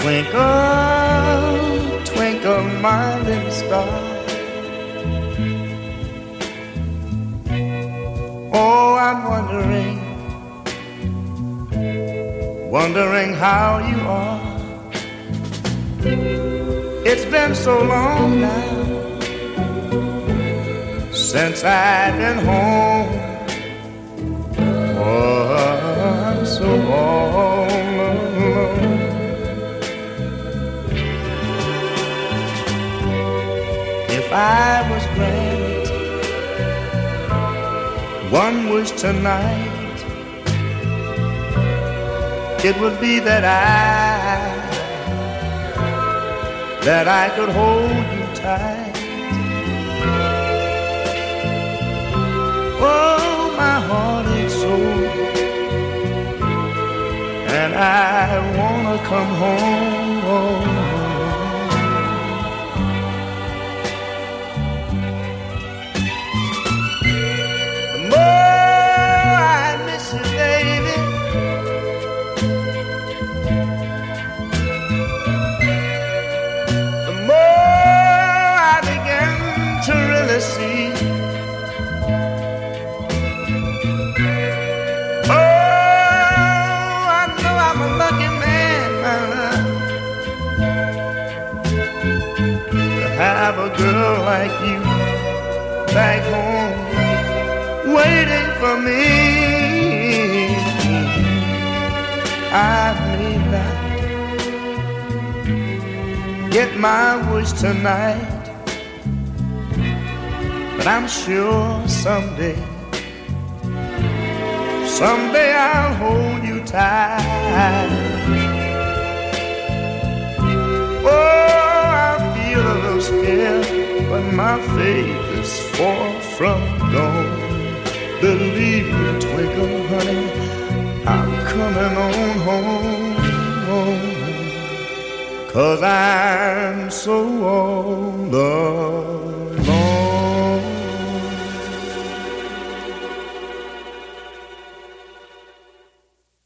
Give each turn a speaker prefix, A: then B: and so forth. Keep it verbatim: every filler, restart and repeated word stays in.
A: Twinkle, twinkle, my little star. Oh, I'm wondering, wondering how you are. It's been so long now since I've been home. Oh, I'm so all alone. If I was granted one wish tonight, it would be that I, that I could hold you tight. Oh, my heart is so, and I wanna come home. Have a girl like you back home waiting for me. I may not get my wish tonight, but I'm sure someday, someday I'll hold you tight. Oh, a little scared, but my faith is far from gone. Believe me, Twinkle, honey, I'm coming on home, 'cause I'm so all alone.